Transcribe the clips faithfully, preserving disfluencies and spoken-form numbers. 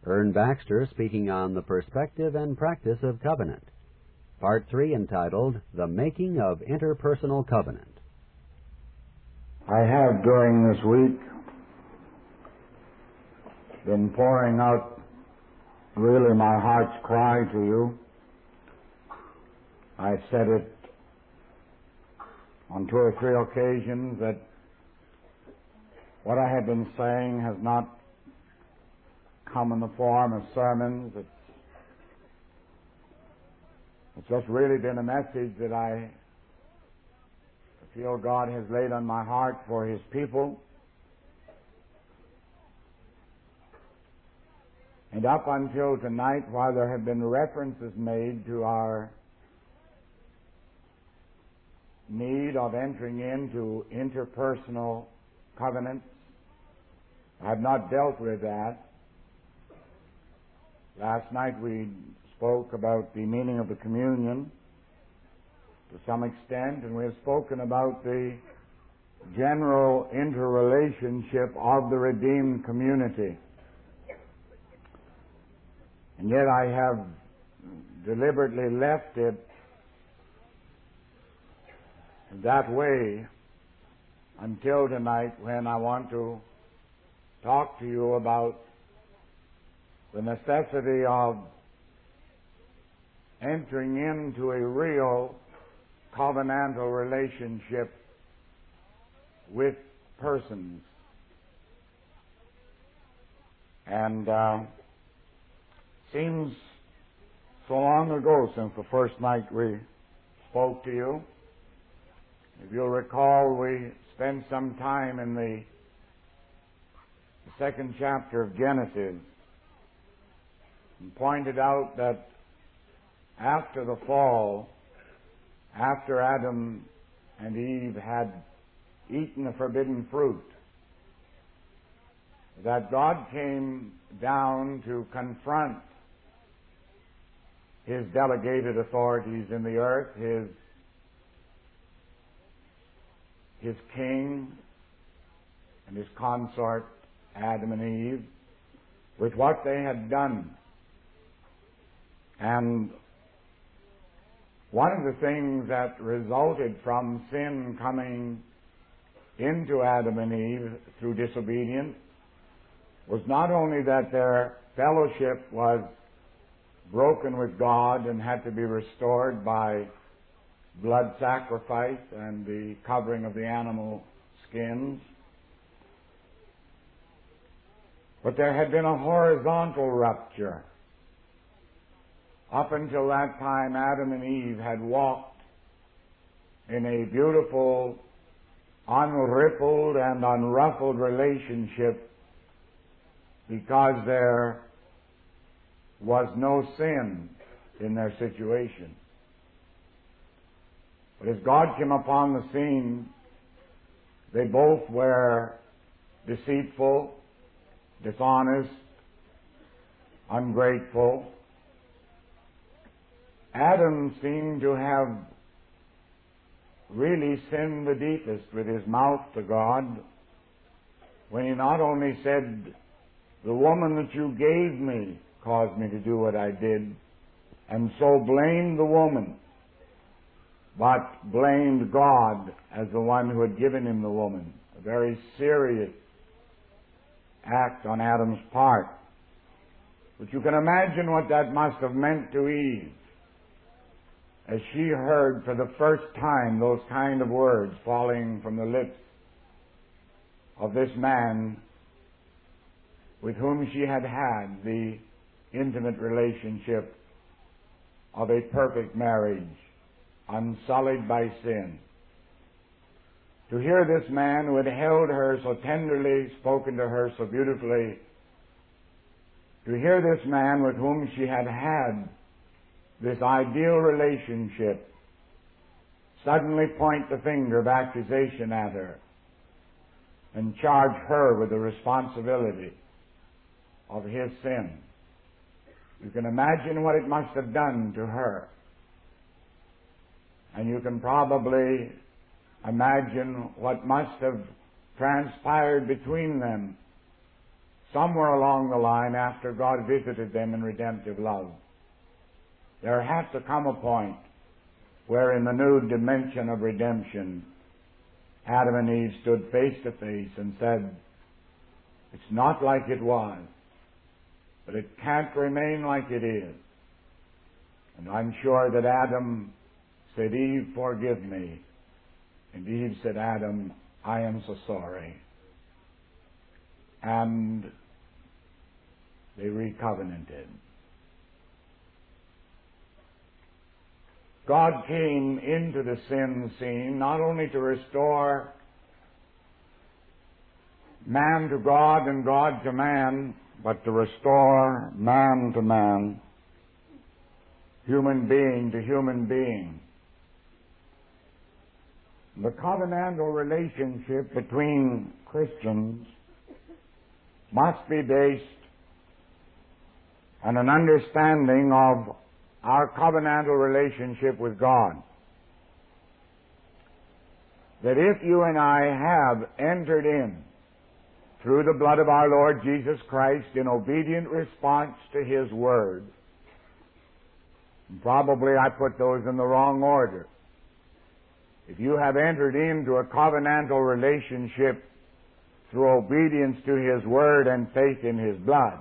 Ern Baxter speaking on the perspective and practice of covenant. Part three, entitled The Making of Interpersonal Covenant. I have during this week been pouring out really my heart's cry to you. I said it on two or three occasions that what I have been saying has not come in the form of sermons. It's, it's just really been a message that I feel God has laid on my heart for His people. And up until tonight, while there have been references made to our need of entering into interpersonal covenants, I have not dealt with that. Last night we spoke about the meaning of the communion to some extent, and we have spoken about the general interrelationship of the redeemed community. And yet I have deliberately left it that way until tonight, when I want to talk to you about the necessity of entering into a real covenantal relationship with persons. And uh, seems so long ago since the first night we spoke to you. If you'll recall, we spent some time in the second chapter of Genesis and pointed out that after the fall, after Adam and Eve had eaten the forbidden fruit, that God came down to confront His delegated authorities in the earth, His, His king and His consort, Adam and Eve, with what they had done. And one of the things that resulted from sin coming into Adam and Eve through disobedience was not only that their fellowship was broken with God and had to be restored by blood sacrifice and the covering of the animal skins, but there had been a horizontal rupture. Up until that time, Adam and Eve had walked in a beautiful, unrippled and unruffled relationship because there was no sin in their situation. But as God came upon the scene, they both were deceitful, dishonest, ungrateful. Adam seemed to have really sinned the deepest with his mouth to God when he not only said, "The woman that you gave me caused me to do what I did," and so blamed the woman, but blamed God as the one who had given him the woman. A very serious act on Adam's part. But you can imagine what that must have meant to Eve as she heard for the first time those kind of words falling from the lips of this man with whom she had had the intimate relationship of a perfect marriage, unsullied by sin. To hear this man who had held her so tenderly, spoken to her so beautifully, to hear this man with whom she had had this ideal relationship suddenly point the finger of accusation at her and charge her with the responsibility of his sin. You can imagine what it must have done to her. And you can probably imagine what must have transpired between them somewhere along the line, after God visited them in redemptive love, there had to come a point where in the new dimension of redemption, Adam and Eve stood face to face and said, it's not like it was, but it can't remain like it is. And I'm sure that Adam said, Eve, forgive me. And Eve said, Adam, I am so sorry. And they recovenanted. God came into the sin scene not only to restore man to God and God to man, but to restore man to man, human being to human being. The covenantal relationship between Christians must be based on an understanding of our covenantal relationship with God. That if you and I have entered in through the blood of our Lord Jesus Christ in obedient response to His Word, probably I put those in the wrong order. If you have entered into a covenantal relationship through obedience to His Word and faith in His blood,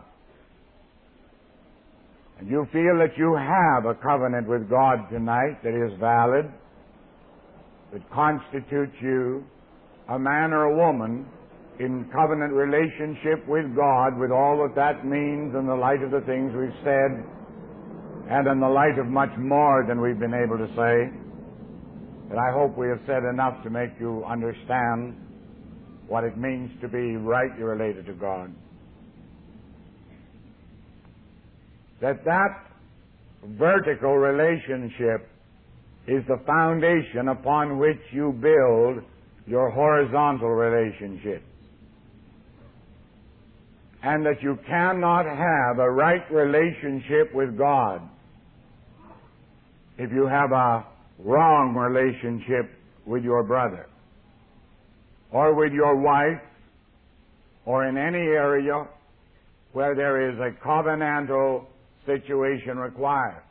and you feel that you have a covenant with God tonight that is valid, that constitutes you a man or a woman in covenant relationship with God, with all that that means in the light of the things we've said, and in the light of much more than we've been able to say, that I hope we have said enough to make you understand what it means to be rightly related to God. That that vertical relationship is the foundation upon which you build your horizontal relationships. And that you cannot have a right relationship with God if you have a wrong relationship with your brother, or with your wife, or in any area where there is a covenantal situation required.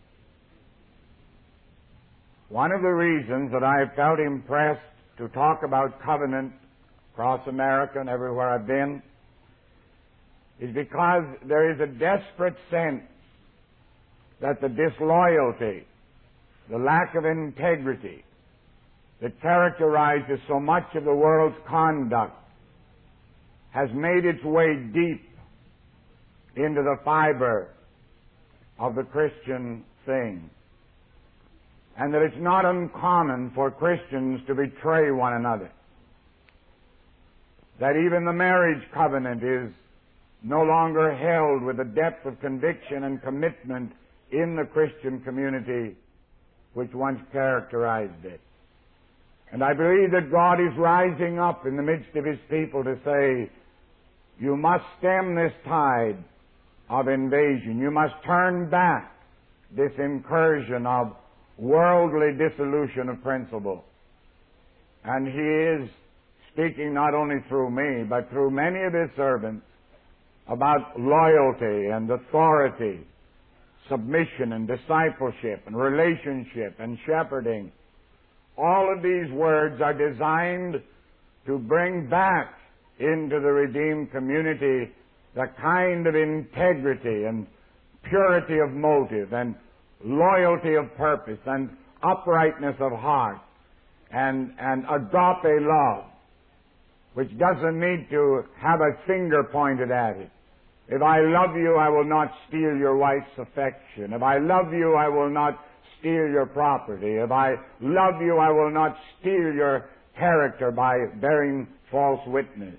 One of the reasons that I have felt impressed to talk about covenant across America and everywhere I've been is because there is a desperate sense that the disloyalty, the lack of integrity that characterizes so much of the world's conduct has made its way deep into the fiber of the Christian thing. And that it's not uncommon for Christians to betray one another. That even the marriage covenant is no longer held with the depth of conviction and commitment in the Christian community which once characterized it. And I believe that God is rising up in the midst of His people to say, you must stem this tide of invasion. You must turn back this incursion of worldly dissolution of principle. And He is speaking not only through me, but through many of His servants about loyalty and authority, submission and discipleship and relationship and shepherding. All of these words are designed to bring back into the redeemed community the kind of integrity and purity of motive and loyalty of purpose and uprightness of heart and, and agape love, which doesn't need to have a finger pointed at it. If I love you, I will not steal your wife's affection. If I love you, I will not steal your property. If I love you, I will not steal your character by bearing false witness.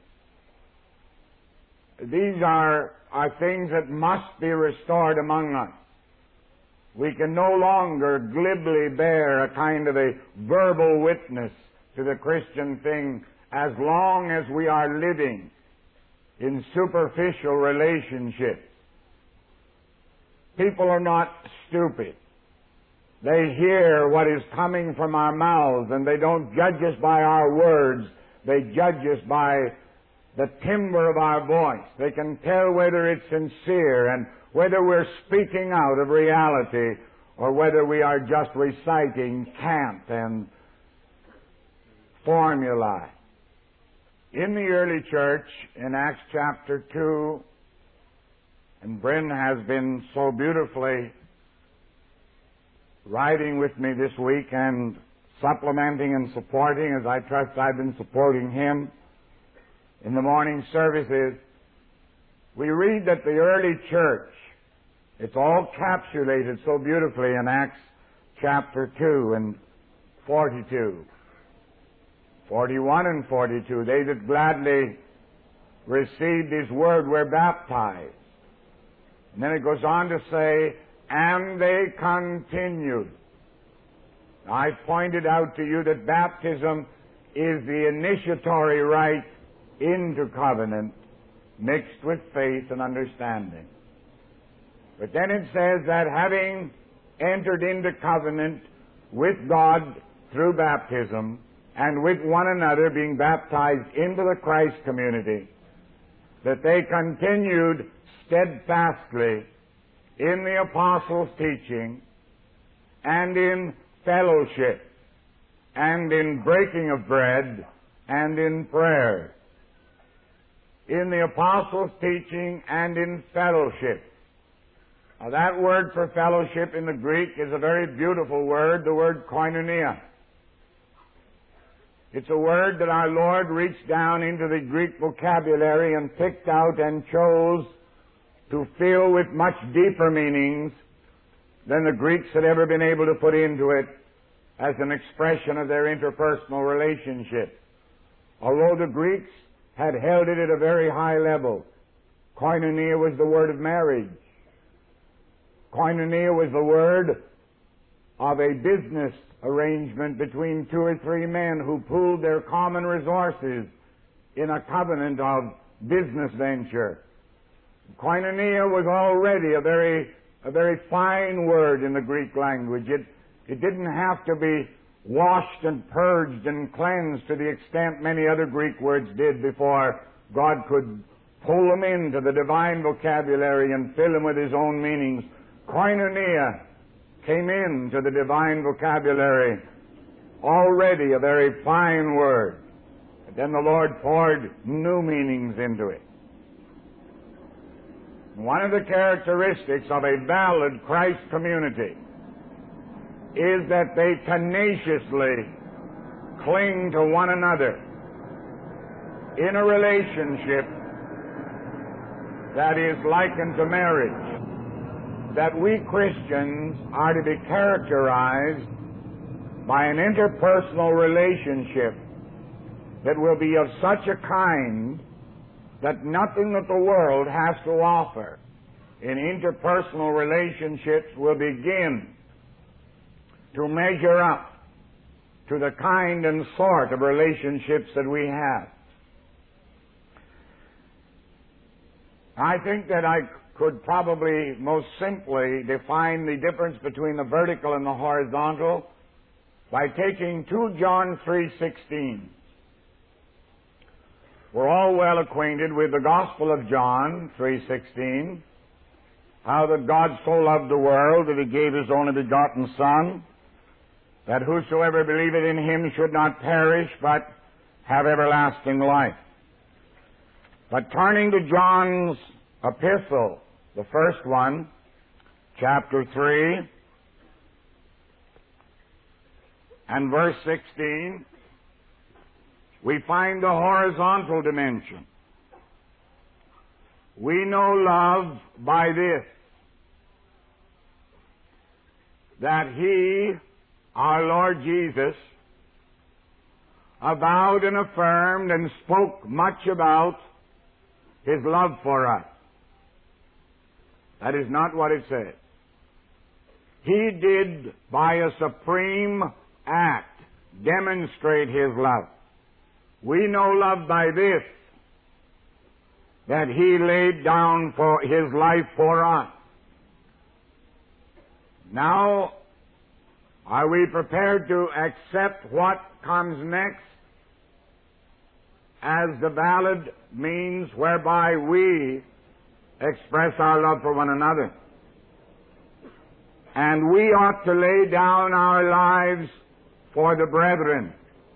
These are, are things that must be restored among us. We can no longer glibly bear a kind of a verbal witness to the Christian thing as long as we are living in superficial relationships. People are not stupid. They hear what is coming from our mouths, and they don't judge us by our words. They judge us by the timbre of our voice. They can tell whether it's sincere and whether we're speaking out of reality or whether we are just reciting cant and formulae. In the early church, in Acts chapter two, and Bryn has been so beautifully riding with me this week and supplementing and supporting, as I trust I've been supporting him in the morning services, we read that the early church, it's all capsulated so beautifully in Acts chapter two and forty-two. forty-one and forty-two, they that gladly received His word were baptized. And then it goes on to say, and they continued. Now, I've pointed out to you that baptism is the initiatory rite into covenant, mixed with faith and understanding. But then it says that having entered into covenant with God through baptism, and with one another being baptized into the Christ community, that they continued steadfastly in the apostles' teaching, and in fellowship, and in breaking of bread, and in prayer. In the apostles' teaching and in fellowship. Now that word for fellowship in the Greek is a very beautiful word, the word koinonia. It's a word that our Lord reached down into the Greek vocabulary and picked out and chose to fill with much deeper meanings than the Greeks had ever been able to put into it as an expression of their interpersonal relationship. Although the Greeks had held it at a very high level, koinonia was the word of marriage. Koinonia was the word of a business arrangement between two or three men who pooled their common resources in a covenant of business venture. Koinonia was already a very, a very fine word in the Greek language. It, it didn't have to be washed and purged and cleansed to the extent many other Greek words did before God could pull them into the divine vocabulary and fill them with His own meanings. Koinonia came into the divine vocabulary already a very fine word. But then the Lord poured new meanings into it. One of the characteristics of a valid Christ community is that they tenaciously cling to one another in a relationship that is likened to marriage. That we Christians are to be characterized by an interpersonal relationship that will be of such a kind that nothing that the world has to offer in interpersonal relationships will begin to measure up to the kind and sort of relationships that we have. I think that I could probably most simply define the difference between the vertical and the horizontal by taking two John three sixteen. We're all well acquainted with the Gospel of John three sixteen, how that God so loved the world that He gave His only begotten Son, that whosoever believeth in Him should not perish, but have everlasting life. But turning to John's epistle, the first one, chapter three, and verse sixteen, we find the horizontal dimension. We know love by this, that He, our Lord Jesus, avowed and affirmed and spoke much about His love for us. That is not what it says. He did, by a supreme act, demonstrate His love. We know love by this, that He laid down for His life for us. Now, are we prepared to accept what comes next? as the valid means whereby we express our love for one another. And we ought to lay down our lives for the brethren.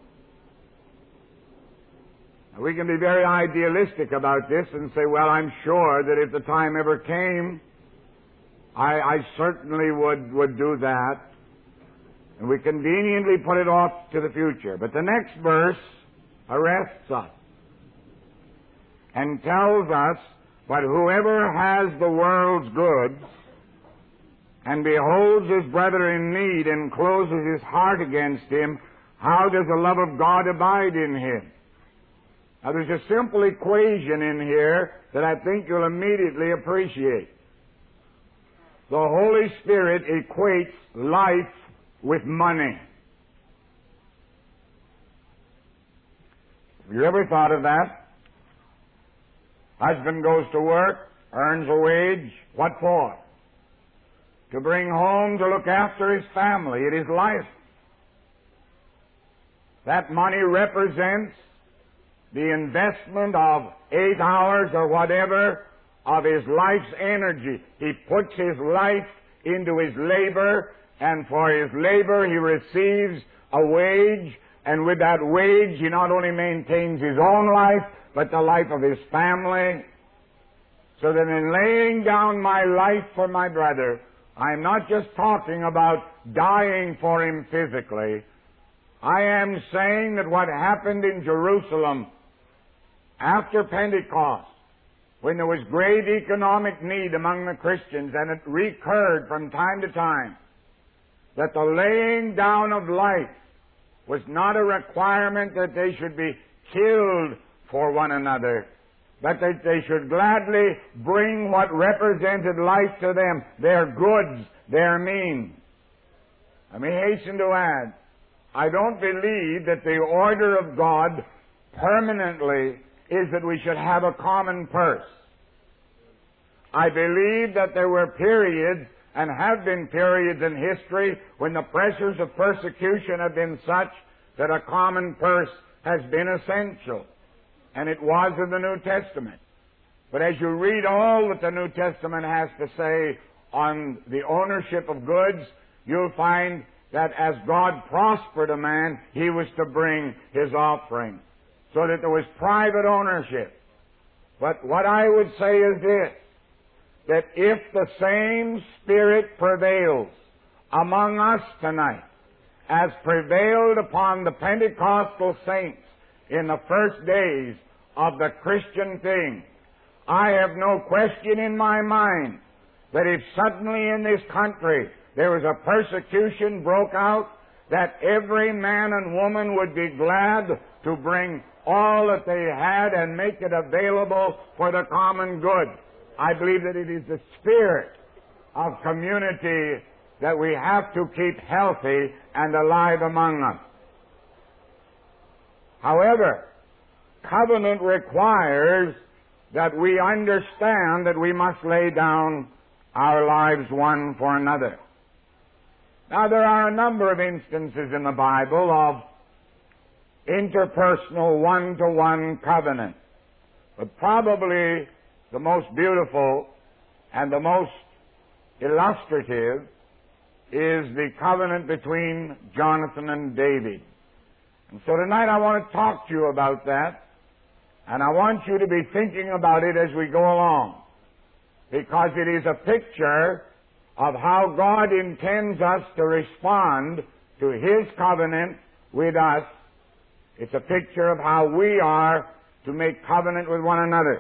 We can be very idealistic about this and say, well, I'm sure that if the time ever came, I, I certainly would, would do that. And we conveniently put it off to the future. But the next verse arrests us and tells us, but whoever has the world's goods and beholds his brother in need and closes his heart against him, how does the love of God abide in him? Now, there's a simple equation in here that I think you'll immediately appreciate. The Holy Spirit equates life with money. Have you ever thought of that? Husband goes to work, earns a wage. What for? To bring home to look after his family. It is life. That money represents the investment of eight hours or whatever of his life's energy. He puts his life into his labor, and for his labor he receives a wage, and with that wage he not only maintains his own life, but the life of his family. So that in laying down my life for my brother, I'm not just talking about dying for him physically. I am saying that what happened in Jerusalem after Pentecost, when there was great economic need among the Christians, and it recurred from time to time, that the laying down of life was not a requirement that they should be killed for one another, but that they should gladly bring what represented life to them, their goods, their means. Let me hasten to add, I don't believe that the order of God permanently is that we should have a common purse. I believe that there were periods, and have been periods in history, when the pressures of persecution have been such that a common purse has been essential. And it was in the New Testament. But as you read all that the New Testament has to say on the ownership of goods, you'll find that as God prospered a man, he was to bring his offering, so that there was private ownership. But what I would say is this, that if the same Spirit prevails among us tonight as prevailed upon the Pentecostal saints in the first days of the Christian thing, I have no question in my mind that if suddenly in this country there was a persecution broke out, that every man and woman would be glad to bring all that they had and make it available for the common good. I believe that it is the spirit of community that we have to keep healthy and alive among us. However, covenant requires that we understand that we must lay down our lives one for another. Now, there are a number of instances in the Bible of interpersonal one-to-one covenant, but probably the most beautiful and the most illustrative is the covenant between Jonathan and David. And so tonight I want to talk to you about that, and I want you to be thinking about it as we go along, because it is a picture of how God intends us to respond to His covenant with us. It's a picture of how we are to make covenant with one another.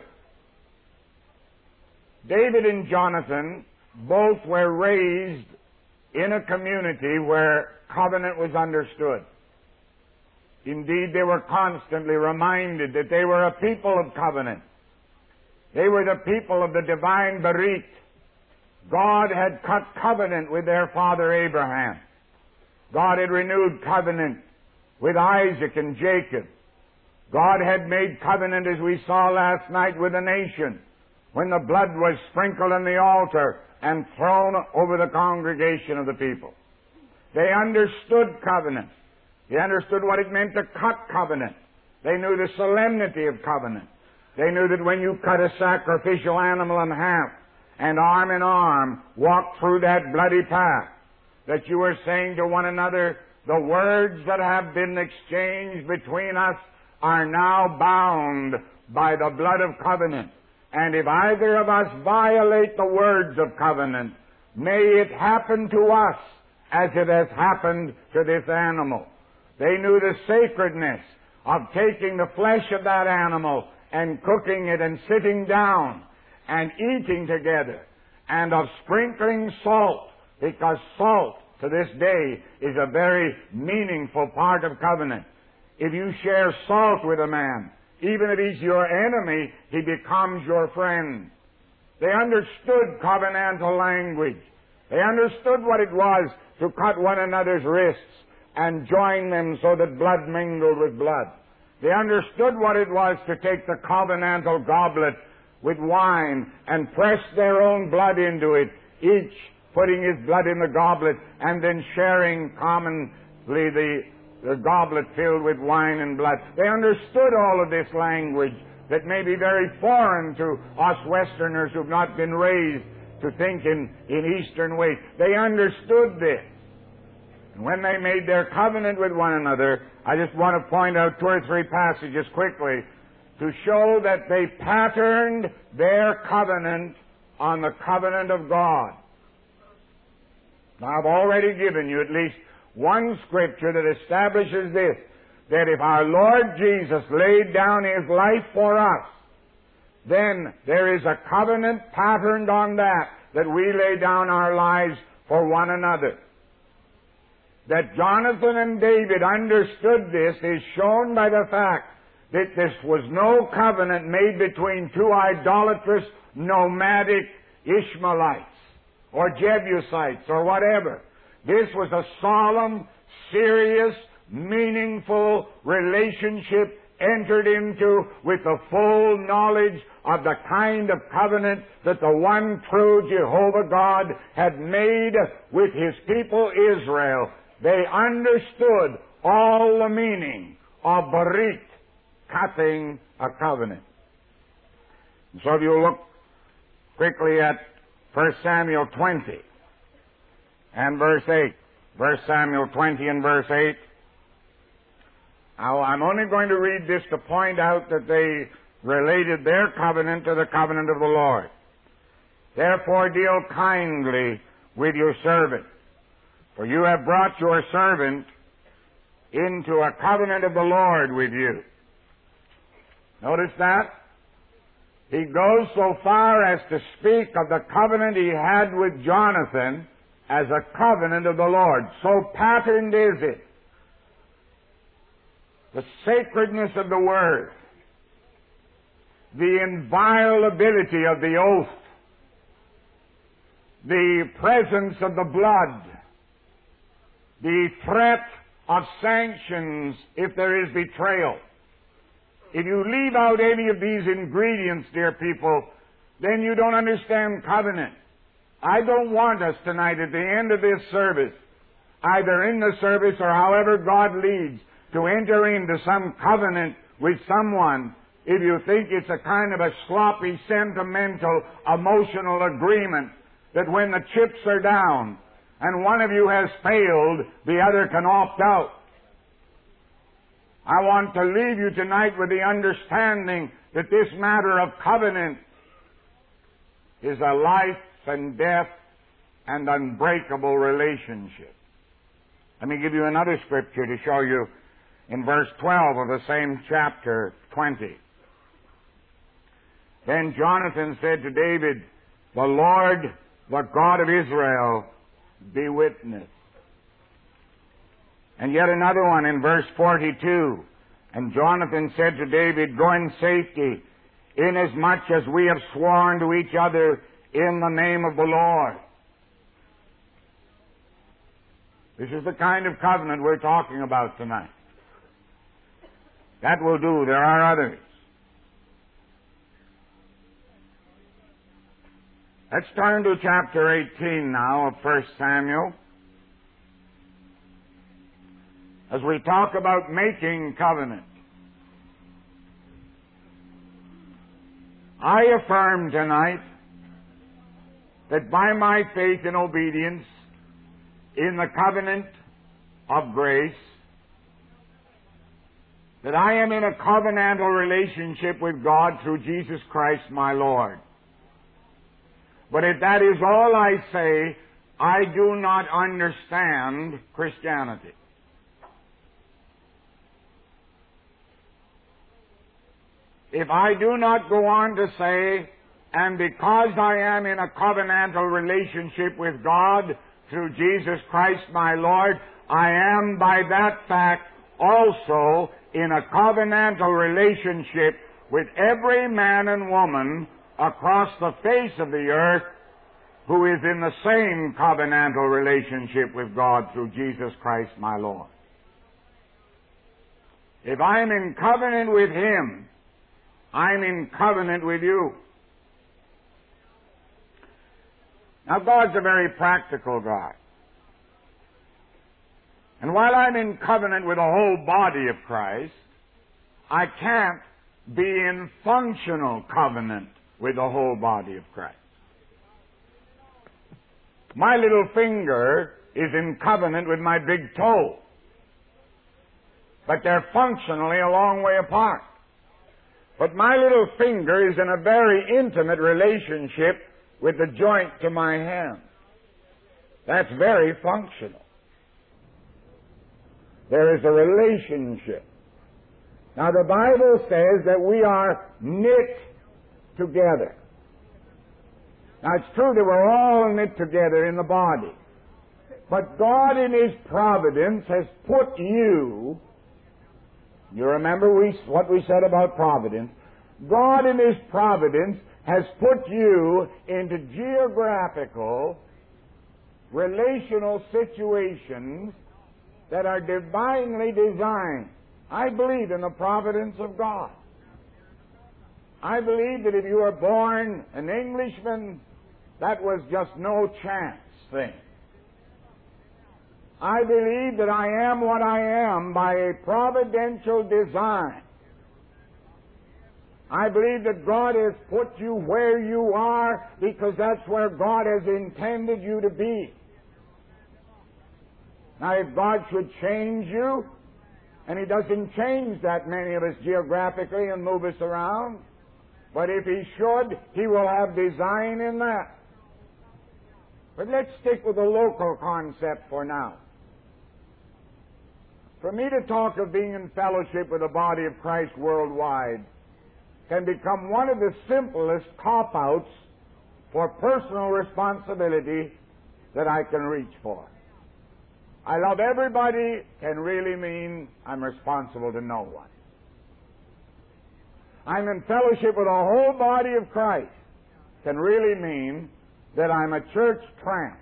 David and Jonathan both were raised in a community where covenant was understood. Indeed, they were constantly reminded that they were a people of covenant. They were the people of the divine Berit. God had cut covenant with their father Abraham. God had renewed covenant with Isaac and Jacob. God had made covenant, as we saw last night, with the nation, when the blood was sprinkled on the altar and thrown over the congregation of the people. They understood covenant. They understood what it meant to cut covenant. They knew the solemnity of covenant. They knew that when you cut a sacrificial animal in half and arm in arm walked through that bloody path, that you were saying to one another, the words that have been exchanged between us are now bound by the blood of covenant. And if either of us violate the words of covenant, may it happen to us as it has happened to this animal. They knew the sacredness of taking the flesh of that animal and cooking it and sitting down and eating together, and of sprinkling salt, because salt to this day is a very meaningful part of covenant. If you share salt with a man, even if he's your enemy, he becomes your friend. They understood covenantal language. They understood what it was to cut one another's wrists and join them so that blood mingled with blood. They understood what it was to take the covenantal goblet with wine and press their own blood into it, each putting his blood in the goblet and then sharing commonly the, the goblet filled with wine and blood. They understood all of this language that may be very foreign to us Westerners who've not been raised to think in, in Eastern ways. They understood this. And when they made their covenant with one another, I just want to point out two or three passages quickly to show that they patterned their covenant on the covenant of God. Now, I've already given you at least one scripture that establishes this, that if our Lord Jesus laid down His life for us, then there is a covenant patterned on that, that we lay down our lives for one another. That Jonathan and David understood this is shown by the fact that this was no covenant made between two idolatrous, nomadic Ishmaelites or Jebusites or whatever. This was a solemn, serious, meaningful relationship entered into with the full knowledge of the kind of covenant that the one true Jehovah God had made with His people Israel. They understood all the meaning of Barit, cutting a covenant. And so if you look quickly at First Samuel twenty and verse eight. First Samuel twenty and verse eight. Now, I'm only going to read this to point out that they related their covenant to the covenant of the Lord. Therefore deal kindly with your servant, for you have brought your servant into a covenant of the Lord with you. Notice that? He goes so far as to speak of the covenant he had with Jonathan as a covenant of the Lord. So patterned is it. The sacredness of the Word, the inviolability of the oath, the presence of the blood, the threat of sanctions if there is betrayal. If you leave out any of these ingredients, dear people, then you don't understand covenant. I don't want us tonight at the end of this service, either in the service or however God leads, to enter into some covenant with someone if you think it's a kind of a sloppy, sentimental, emotional agreement that when the chips are down and one of you has failed, the other can opt out. I want to leave you tonight with the understanding that this matter of covenant is a life and death and unbreakable relationship. Let me give you another scripture to show you in verse twelve of the same chapter twenty. Then Jonathan said to David, the Lord, the God of Israel, be witness. And yet another one in verse forty-two. And Jonathan said to David, go in safety, inasmuch as we have sworn to each other in the name of the Lord. This is the kind of covenant we're talking about tonight. That will do. There are others. Let's turn to chapter eighteen now of First Samuel. As we talk about making covenant. I affirm tonight that by my faith and obedience in the covenant of grace, that I am in a covenantal relationship with God through Jesus Christ my Lord. But if that is all I say, I do not understand Christianity. If I do not go on to say, and because I am in a covenantal relationship with God through Jesus Christ my Lord, I am by that fact also in a covenantal relationship with every man and woman across the face of the earth who is in the same covenantal relationship with God through Jesus Christ my Lord. If I'm in covenant with Him, I'm in covenant with you. Now, God's a very practical God. And while I'm in covenant with the whole body of Christ, I can't be in functional covenant with the whole body of Christ. My little finger is in covenant with my big toe, but they're functionally a long way apart. But my little finger is in a very intimate relationship with the joint to my hand. That's very functional. There is a relationship. Now the Bible says that we are knit together. Now it's true that we're all knit together in the body. But God in His providence has put you, you remember we, what we said about providence, God in His providence has put you into geographical, relational situations that are divinely designed. I believe in the providence of God. I believe that if you were born an Englishman, that was just no chance thing. I believe that I am what I am by a providential design. I believe that God has put you where you are because that's where God has intended you to be. Now, if God should change you, and He doesn't change that many of us geographically and move us around, but if He should, He will have design in that. But let's stick with the local concept for now. For me to talk of being in fellowship with the body of Christ worldwide can become one of the simplest cop-outs for personal responsibility that I can reach for. I love everybody can really mean I'm responsible to no one. I'm in fellowship with the whole body of Christ can really mean that I'm a church tramp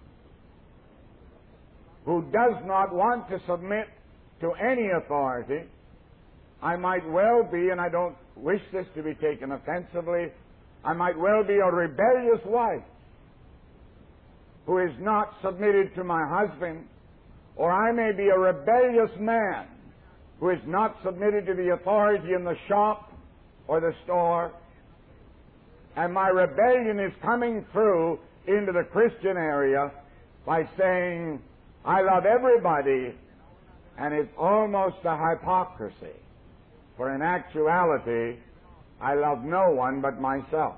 who does not want to submit to any authority. I might well be, and I don't wish this to be taken offensively, I might well be a rebellious wife who is not submitted to my husband, or I may be a rebellious man who is not submitted to the authority in the shop or the store, and my rebellion is coming through into the Christian area by saying, I love everybody, and it's almost a hypocrisy. For in actuality, I love no one but myself.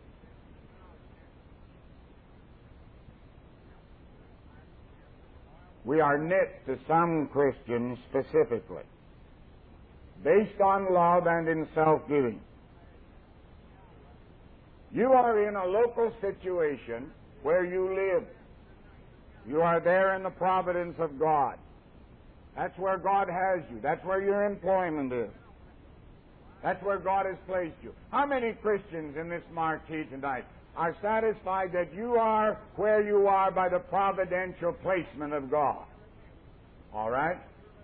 We are knit to some Christians specifically, based on love and in self-giving. You are in a local situation where you live. You are there in the providence of God. That's where God has you. That's where your employment is. That's where God has placed you. How many Christians in this marquee tonight are satisfied that you are where you are by the providential placement of God? All right?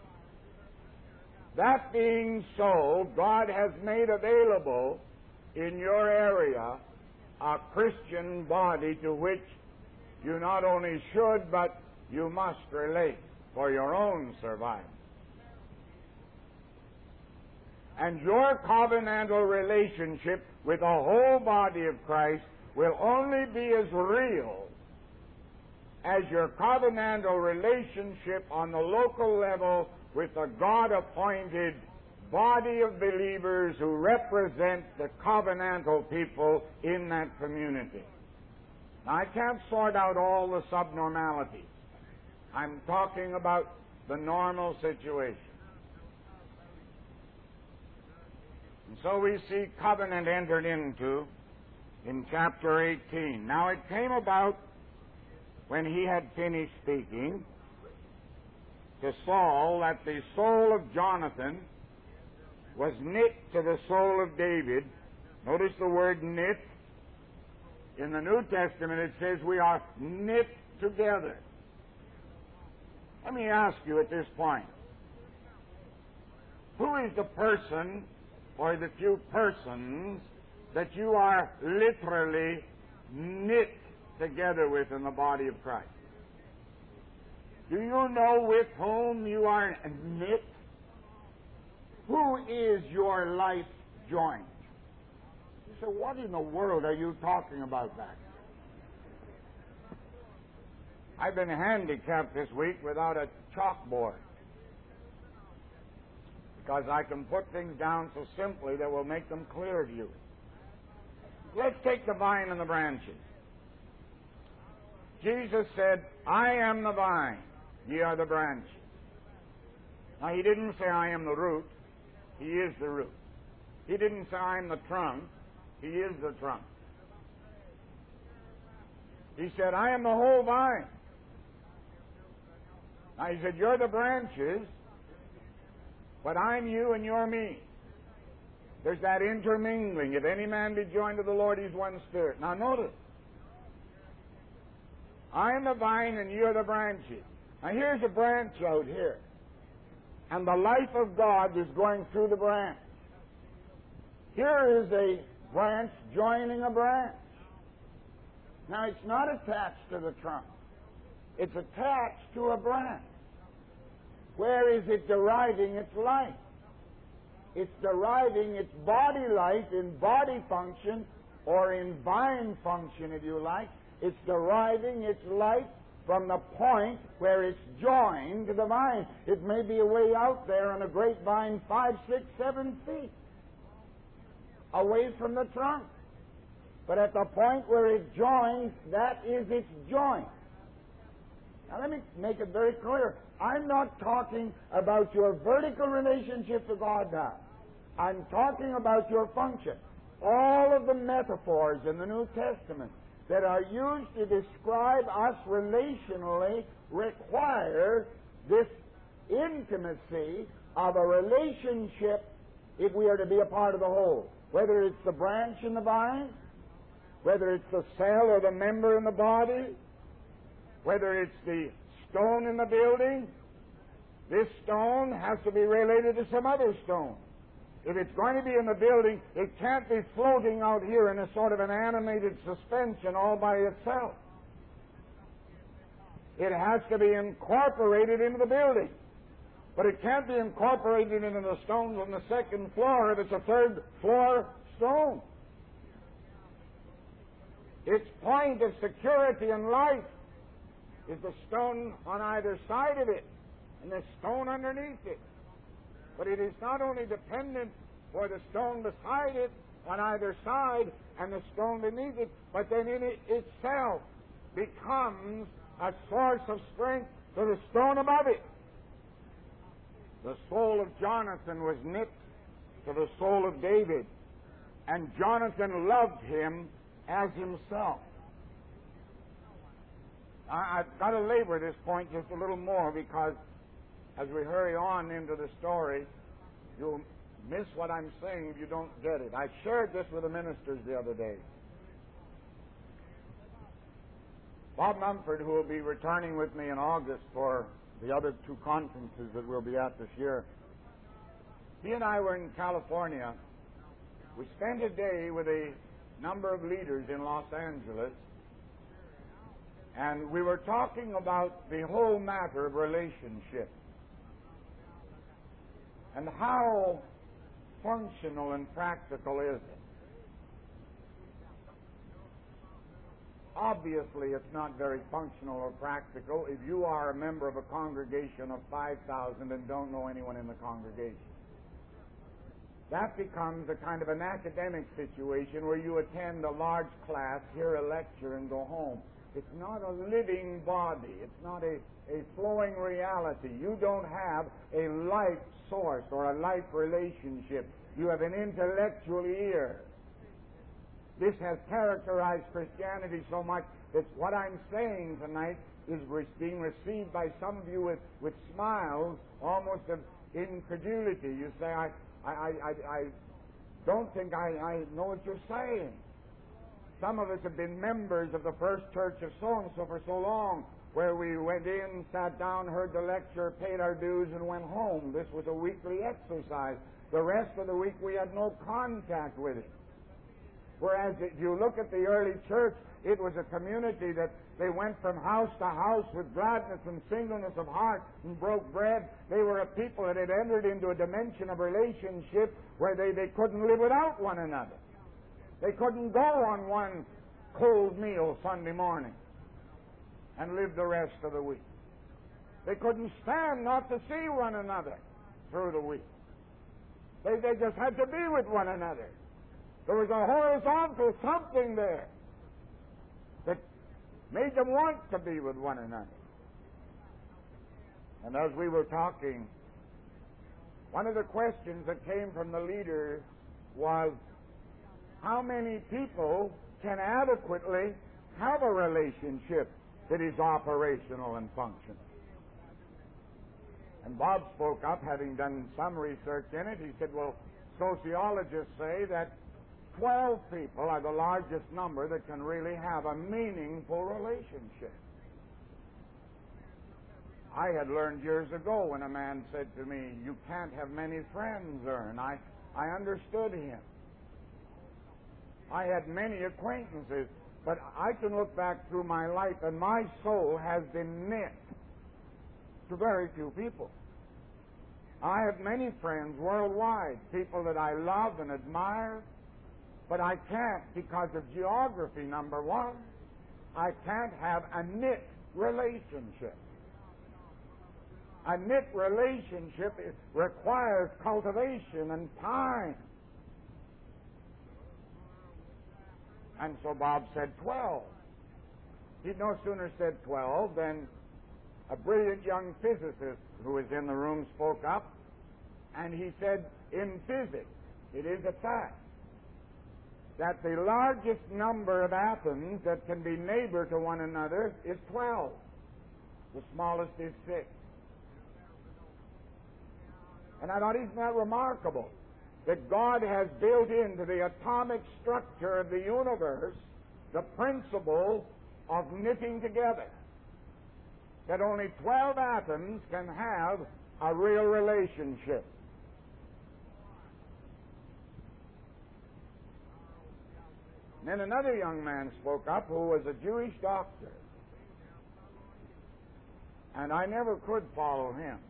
That being so, God has made available in your area a Christian body to which you not only should, but you must relate for your own survival. And your covenantal relationship with the whole body of Christ will only be as real as your covenantal relationship on the local level with the God-appointed body of believers who represent the covenantal people in that community. Now, I can't sort out all the subnormalities. I'm talking about the normal situation. And so we see covenant entered into in chapter eighteen. Now it came about when he had finished speaking to Saul that the soul of Jonathan was knit to the soul of David. Notice the word knit. In the New Testament it says we are knit together. Let me ask you at this point, who is the person or the few persons that you are literally knit together with in the body of Christ? Do you know with whom you are knit? Who is your life joined? You say, what in the world are you talking about that? I've been handicapped this week without a chalkboard, because I can put things down so simply that will make them clear to you. Let's take the vine and the branches. Jesus said, I am the vine, ye are the branches. Now, he didn't say, I am the root. He is the root. He didn't say, I am the trunk. He is the trunk. He said, I am the whole vine. Now, he said, you're the branches, but I'm you and you're me. There's that intermingling. If any man be joined to the Lord, he's one spirit. Now, notice. I am the vine and you're the branches. Now, here's a branch out here. And the life of God is going through the branch. Here is a branch joining a branch. Now, it's not attached to the trunk. It's attached to a branch. Where is it deriving its life? It's deriving its body life in body function, or in vine function, if you like. It's deriving its life from the point where it's joined to the vine. It may be a way out there on a grapevine five, six, seven feet away from the trunk. But at the point where it joins, that is its joint. Now let me make it very clear. I'm not talking about your vertical relationship to God now. I'm talking about your function. All of the metaphors in the New Testament that are used to describe us relationally require this intimacy of a relationship if we are to be a part of the whole. Whether it's the branch in the vine, whether it's the cell or the member in the body, whether it's the stone in the building, this stone has to be related to some other stone. If it's going to be in the building, it can't be floating out here in a sort of an animated suspension all by itself. It has to be incorporated into the building. But it can't be incorporated into the stones on the second floor if it's a third floor stone. Its point of security and life is the stone on either side of it and the stone underneath it. But it is not only dependent for the stone beside it on either side and the stone beneath it, but then in it itself becomes a source of strength to the stone above it. The soul of Jonathan was knit to the soul of David, and Jonathan loved him as himself. I, I've got to labor this point just a little more, because as we hurry on into the story, you'll miss what I'm saying if you don't get it. I shared this with the ministers the other day. Bob Mumford, who will be returning with me in August for the other two conferences that we'll be at this year, he and I were in California. We spent a day with a number of leaders in Los Angeles, and we were talking about the whole matter of relationship and how functional and practical is it? Obviously, it's not very functional or practical if you are a member of a congregation of five thousand and don't know anyone in the congregation. That becomes a kind of an academic situation where you attend a large class, hear a lecture, and go home. It's not a living body. It's not a, a flowing reality. You don't have a life source or a life relationship. You have an intellectual ear. This has characterized Christianity so much that what I'm saying tonight is being received by some of you with, with smiles, almost of incredulity. You say, I, I, I, I don't think I, I know what you're saying. Some of us have been members of the First Church of so-and-so for so long, where we went in, sat down, heard the lecture, paid our dues, and went home. This was a weekly exercise. The rest of the week we had no contact with it. Whereas if you look at the early church, it was a community that they went from house to house with gladness and singleness of heart and broke bread. They were a people that had entered into a dimension of relationship where they, they couldn't live without one another. They couldn't go on one cold meal Sunday morning and live the rest of the week. They couldn't stand not to see one another through the week. They, they just had to be with one another. There was a horizontal something there that made them want to be with one another. And as we were talking, one of the questions that came from the leader was, how many people can adequately have a relationship that is operational and functional? And Bob spoke up, having done some research in it. He said, well, sociologists say that twelve people are the largest number that can really have a meaningful relationship. I had learned years ago when a man said to me, you can't have many friends, Ern. I, I understood him. I had many acquaintances, but I can look back through my life and my soul has been knit to very few people. I have many friends worldwide, people that I love and admire, but I can't, because of geography, number one, I can't have a knit relationship. A knit relationship requires cultivation and time. And so Bob said twelve. He'd no sooner said twelve than a brilliant young physicist who was in the room spoke up, and he said, in physics, it is a fact that the largest number of atoms that can be neighbor to one another is twelve. The smallest is six. And I thought, isn't that remarkable? That God has built into the atomic structure of the universe the principle of knitting together. That only twelve atoms can have a real relationship. Then another young man spoke up who was a Jewish doctor. And I never could follow him.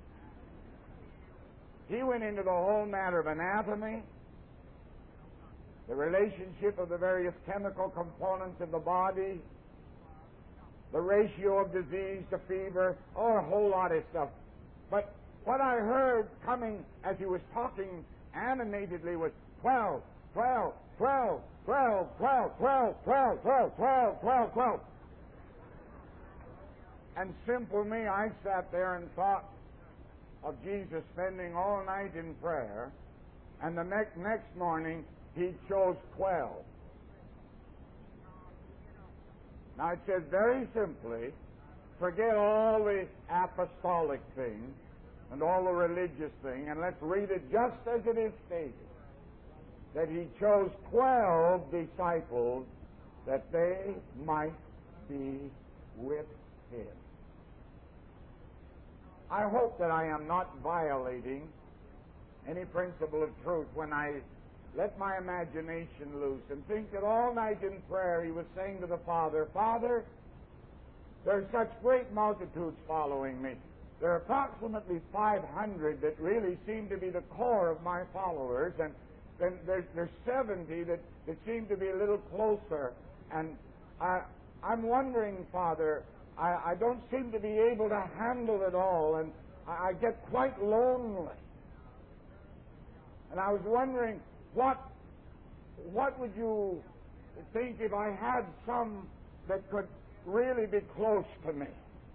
He went into the whole matter of anatomy, the relationship of the various chemical components of the body, the ratio of disease to fever, oh, a whole lot of stuff. But what I heard coming as he was talking animatedly was twelve, twelve, twelve, twelve, twelve, twelve, twelve, twelve, twelve, twelve, twelve. And simple me, I sat there and thought of Jesus spending all night in prayer, and the next next morning he chose twelve. Now it says very simply, forget all the apostolic thing and all the religious thing, and let's read it just as it is stated, that he chose twelve disciples that they might be with him. I hope that I am not violating any principle of truth when I let my imagination loose and think that all night in prayer he was saying to the Father, Father, there's such great multitudes following me. there are approximately five hundred that really seem to be the core of my followers, and then there's, there's seventy that, that seem to be a little closer. And I, I'm wondering, Father, I, I don't seem to be able to handle it all, and I, I get quite lonely. And I was wondering, what, what would you think if I had some that could really be close to me?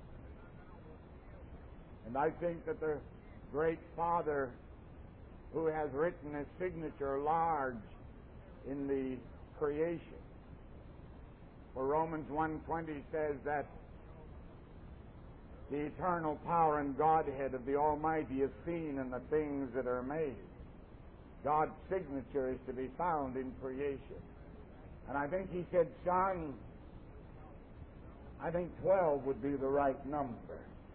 And I think that the great Father who has written his signature large in the creation, for Romans one twenty says that the eternal power and Godhead of the Almighty is seen in the things that are made. God's signature is to be found in creation. And I think he said, son, I think twelve would be the right number.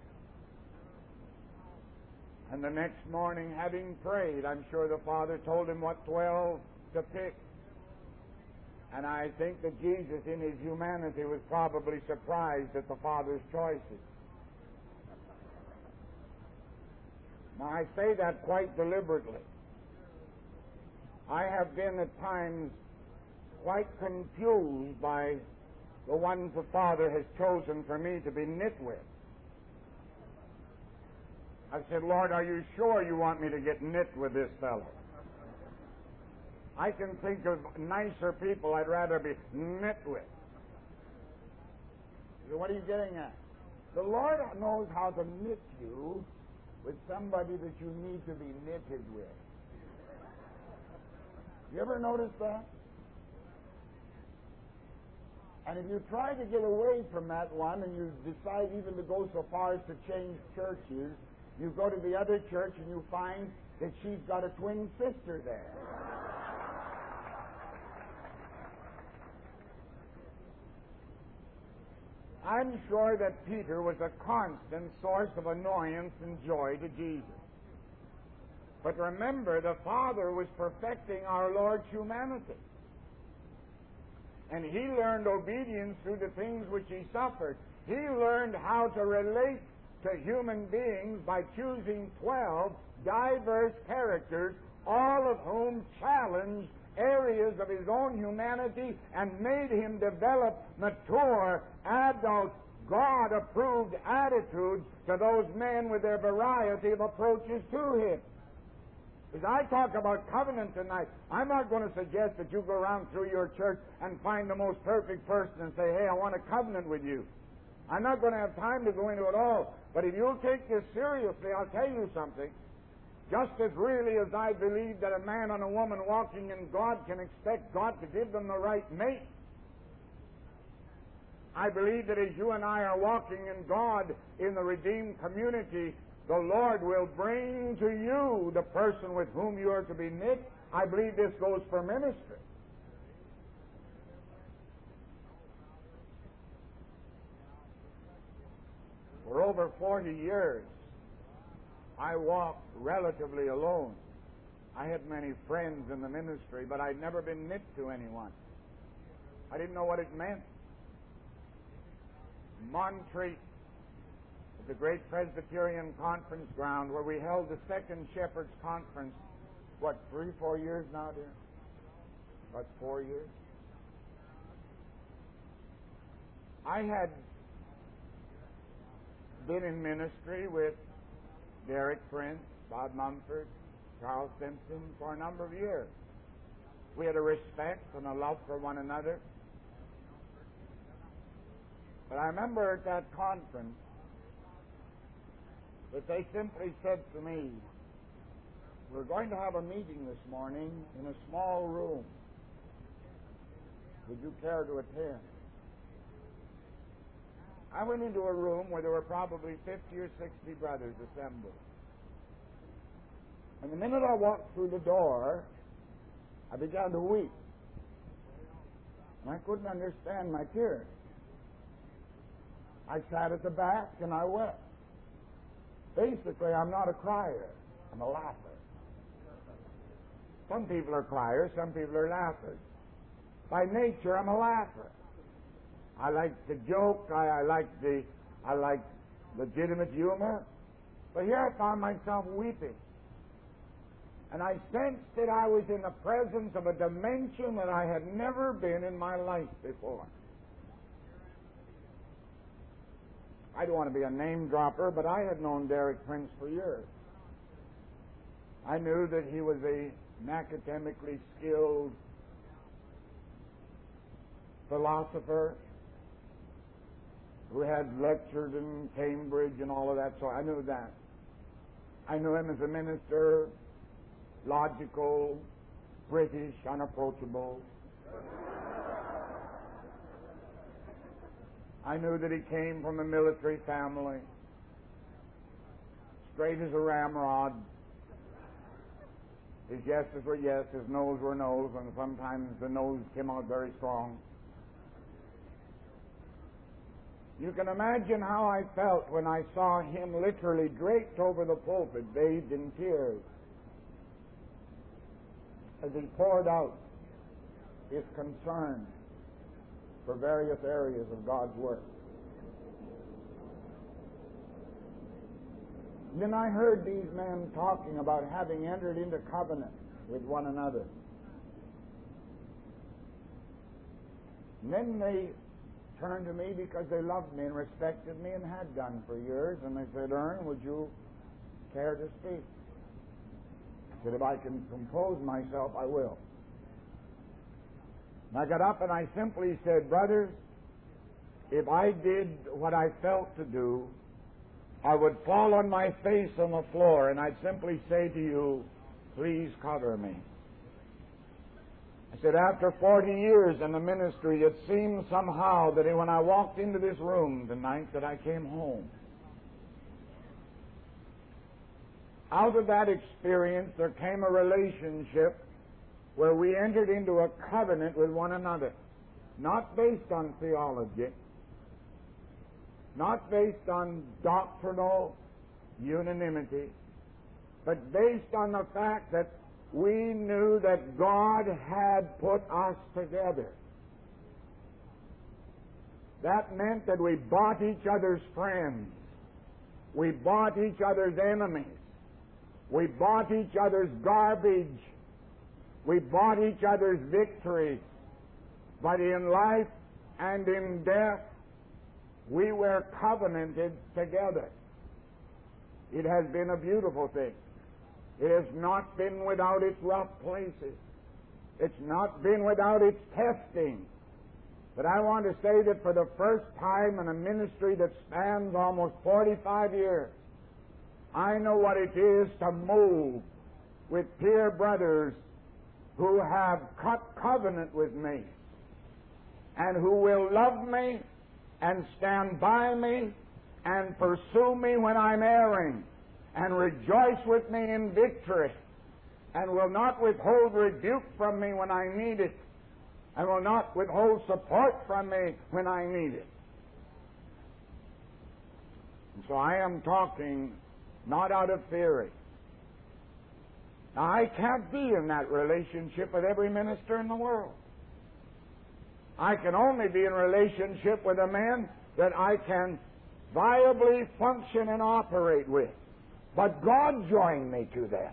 And the next morning, having prayed, I'm sure the Father told him what twelve to pick. And I think that Jesus, in his humanity, was probably surprised at the Father's choices. Now, I say that quite deliberately. I have been at times quite confused by the ones the Father has chosen for me to be knit with. I said, Lord, are you sure you want me to get knit with this fellow? I can think of nicer people I'd rather be knit with. So what are you getting at? The Lord knows how to knit you with somebody that you need to be knitted with. You ever notice that? And if you try to get away from that one and you decide even to go so far as to change churches, you go to the other church and you find that she's got a twin sister there. I'm sure that Peter was a constant source of annoyance and joy to Jesus. But remember, the Father was perfecting our Lord's humanity. And he learned obedience through the things which he suffered. He learned how to relate to human beings by choosing twelve diverse characters, all of whom challenged areas of his own humanity and made him develop mature, adult, God-approved attitudes to those men with their variety of approaches to him. As I talk about covenant tonight, I'm not going to suggest that you go around through your church and find the most perfect person and say, hey, I want a covenant with you. I'm not going to have time to go into it all. But if you'll take this seriously, I'll tell you something. Just as really as I believe that a man and a woman walking in God can expect God to give them the right mate, I believe that as you and I are walking in God in the redeemed community, the Lord will bring to you the person with whom you are to be knit. I believe this goes for ministry. For over forty years, I walked relatively alone. I had many friends in the ministry, but I'd never been knit to anyone. I didn't know what it meant. Montreat, at the great Presbyterian Conference ground, where we held the second Shepherd's Conference, what, three, four years now, dear? About four years. I had been in ministry with Derek Prince, Bob Mumford, Charles Simpson for a number of years. We had a respect and a love for one another. But I remember at that conference that they simply said to me, we're going to have a meeting this morning in a small room. Would you care to attend? I went into a room where there were probably fifty or sixty brothers assembled. And the minute I walked through the door, I began to weep. And I couldn't understand my tears. I sat at the back and I wept. Basically, I'm not a crier. I'm a laugher. Some people are criers, some people are laughers. By nature, I'm a laugher. I like to joke. I, I like the I like legitimate humor. But here I found myself weeping. And I sensed that I was in the presence of a dimension that I had never been in my life before. I don't want to be a name dropper, but I had known Derek Prince for years. I knew that he was a, an academically skilled philosopher who had lectured in Cambridge and all of that, so I knew that. I knew him as a minister, logical, British, unapproachable. I knew that he came from a military family, straight as a ramrod. His yeses were yes, his noes were noes, and sometimes the noes came out very strong. You can imagine how I felt when I saw him literally draped over the pulpit, bathed in tears, as he poured out his concern for various areas of God's work. Then I heard these men talking about having entered into covenant with one another. And then they turned to me because they loved me and respected me and had done for years, and they said, "Ern, would you care to speak?" I said, "If I can compose myself, I will." And I got up and I simply said, "Brothers, if I did what I felt to do, I would fall on my face on the floor and I'd simply say to you, please cover me." I said, after forty years in the ministry, it seemed somehow that when I walked into this room tonight that I came home. Out of that experience, there came a relationship where we entered into a covenant with one another, not based on theology, not based on doctrinal unanimity, but based on the fact that we knew that God had put us together. That meant that we bought each other's friends. We bought each other's enemies. We bought each other's garbage. We bought each other's victory. But in life and in death, we were covenanted together. It has been a beautiful thing. It has not been without its rough places. It's not been without its testing. But I want to say that for the first time in a ministry that spans almost forty-five years, I know what it is to move with dear brothers who have cut covenant with me and who will love me and stand by me and pursue me when I'm erring and rejoice with me in victory and will not withhold rebuke from me when I need it and will not withhold support from me when I need it. And so I am talking not out of theory. Now, I can't be in that relationship with every minister in the world. I can only be in relationship with a man that I can viably function and operate with. But God joined me to them.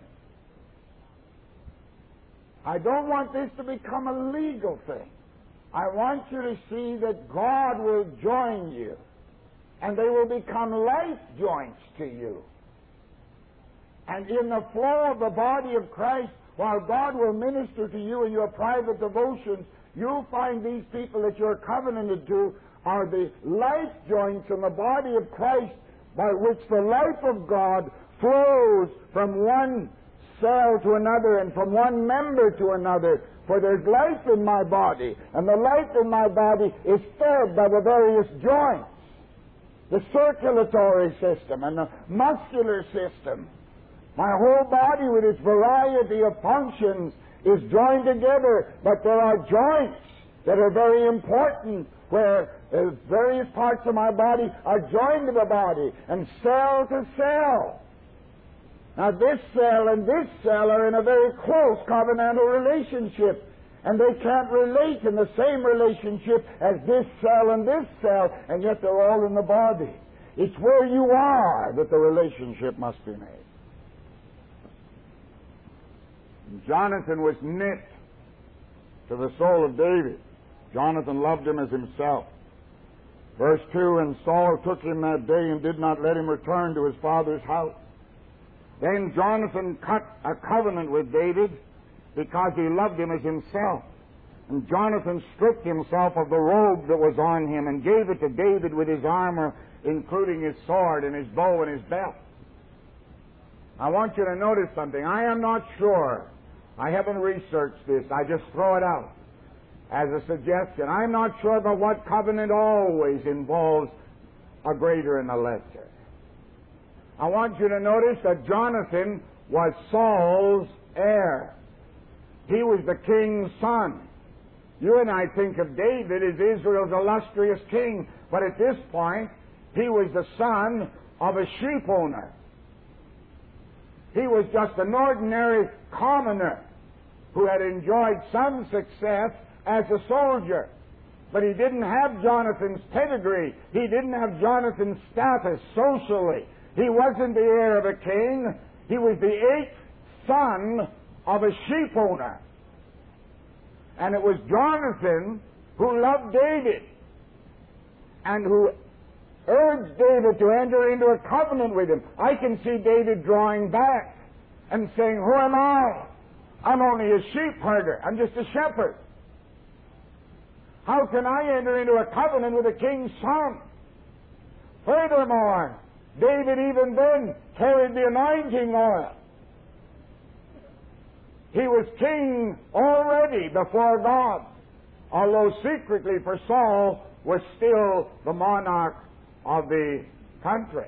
I don't want this to become a legal thing. I want you to see that God will join you, and they will become life joints to you. And in the flow of the body of Christ, while God will minister to you in your private devotions, you'll find these people that you're covenanted to are the life joints in the body of Christ by which the life of God flows from one cell to another and from one member to another. For there's life in my body, and the life in my body is fed by the various joints, the circulatory system and the muscular system. My whole body with its variety of functions is joined together, but there are joints that are very important where uh, various parts of my body are joined to the body and cell to cell. Now this cell and this cell are in a very close covenantal relationship, and they can't relate in the same relationship as this cell and this cell, and yet they're all in the body. It's where you are that the relationship must be made. And Jonathan was knit to the soul of David. Jonathan loved him as himself. Verse two, and Saul took him that day and did not let him return to his father's house. Then Jonathan cut a covenant with David because he loved him as himself. And Jonathan stripped himself of the robe that was on him and gave it to David with his armor, including his sword and his bow and his belt. I want you to notice something. I am not sure. I haven't researched this. I just throw it out as a suggestion. I'm not sure, but what covenant always involves a greater and a lesser. I want you to notice that Jonathan was Saul's heir. He was the king's son. You and I think of David as Israel's illustrious king, but at this point, he was the son of a sheep owner. He was just an ordinary commoner who had enjoyed some success as a soldier. But he didn't have Jonathan's pedigree. He didn't have Jonathan's status socially. He wasn't the heir of a king. He was the eighth son of a sheep owner. And it was Jonathan who loved David and who urged David to enter into a covenant with him. I can see David drawing back and saying, who am I? I'm only a sheep herder. I'm just a shepherd. How can I enter into a covenant with a king's son? Furthermore, David even then carried the anointing oil. He was king already before God, although secretly, for Saul was still the monarch of the country.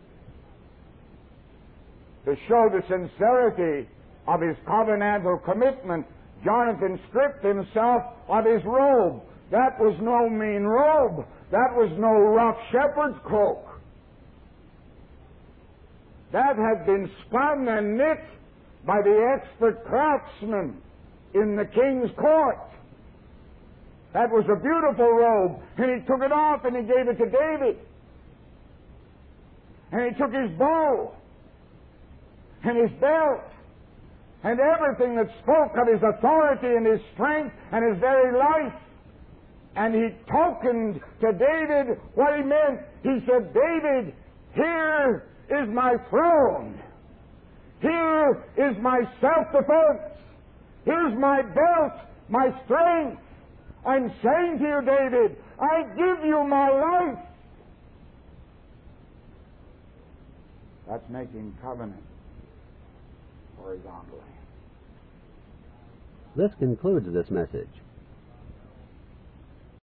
To show the sincerity of his covenantal commitment, Jonathan stripped himself of his robe. That was no mean robe. That was no rough shepherd's cloak. That had been spun and knit by the expert craftsmen in the king's court. That was a beautiful robe, and he took it off and he gave it to David. And he took his bow and his belt and everything that spoke of his authority and his strength and his very life. And he tokened to David what he meant. He said, David, here is my throne. Here is my self-defense. Here's my belt, my strength. I'm saying to you, David, I give you my life. That's making covenant horizontally. This concludes this message.